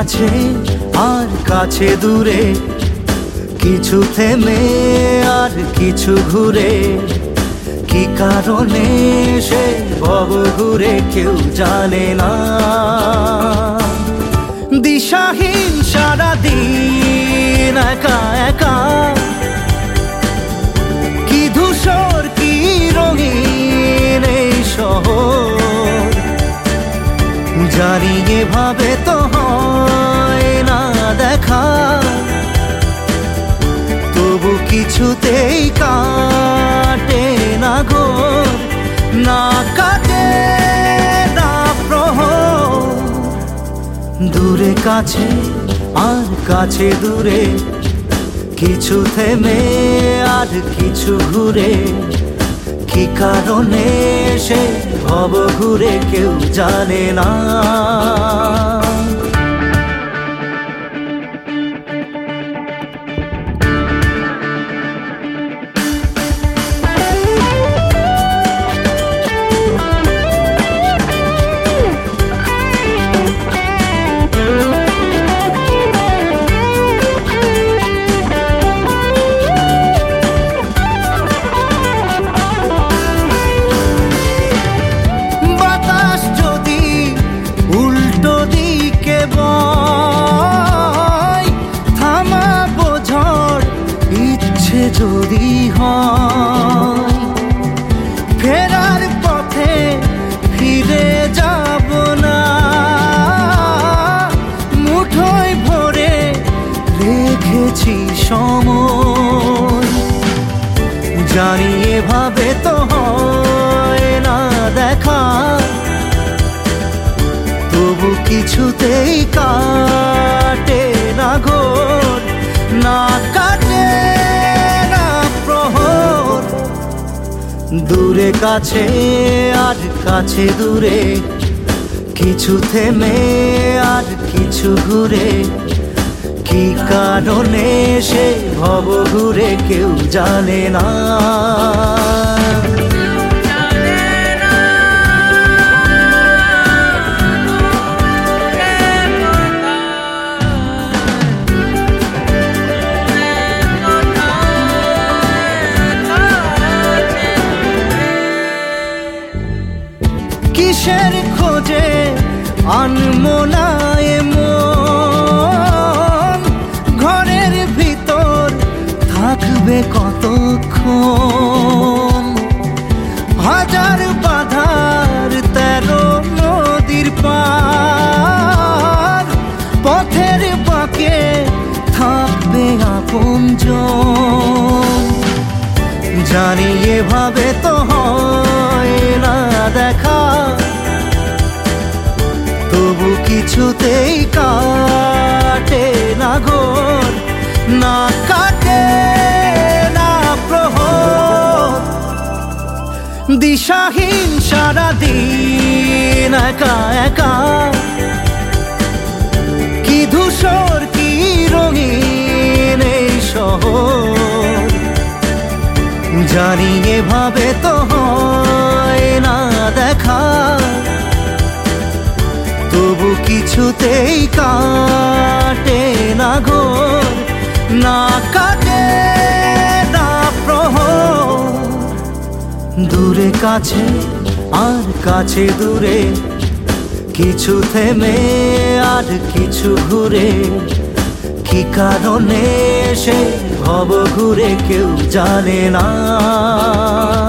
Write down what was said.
কাছে আর কাছে দূরে, কিছু থেমে আর কিছু ঘুরে, কি কারণে সে ভব ঘুরে কেউ জানে না। দিশাহীন সারাদিন একা একা, কি ধূসর কি রঙিন এই শহর, জানি এভাবে তো হয় না দেখা, তবু কিছুতেই কাটে না ঘোর, না কাটে না প্রহর। দূরে কাছে আর কাছে দূরে, কিছু থেমে আর কিছু ঘুরে, কি কারণে সে ভব ঘুরে কেউ জানে না। যদি হয় ফেরার পথে ফিরে যাব না, মুঠোয় ভরে রেখেছি সময়, জানি এভাবে তো হয় না দেখা, তবু কিছুতেই কাটে না ঘোর, না কাটে প্রহর। দূরে কাছে আর কাছে দূরে, কিছু থেমে আর কিছু ঘুরে, কি কারণে সে ভব ঘুরে কেউ জানে না। কিসের খোঁজে আনমনায় মন, ঘরের ভিতর থাকবে কতক্ষণ, হাজার বাধার 13 নদীর পার, পথের বাঁকে থাকবে আপনজন, জানি এভাবে তো হয় না দেখা, তবু কিছুতেই কাটে না ঘোর, না কাটে না প্রহর। দিশাহীন সারাদিন একা একা, কি ধূসর কি রঙিন এই শহর, জানি এভাবে তো হয় না দেখা, তবু কিছুতেই কাটে না ঘোর, না কাটে না প্রহর। দূরে কাছে আর কাছে দূরে, কিছু থেমে আর কিছু ঘুরে, কি কারণে সে ভব ঘুরে কেউ জানে না।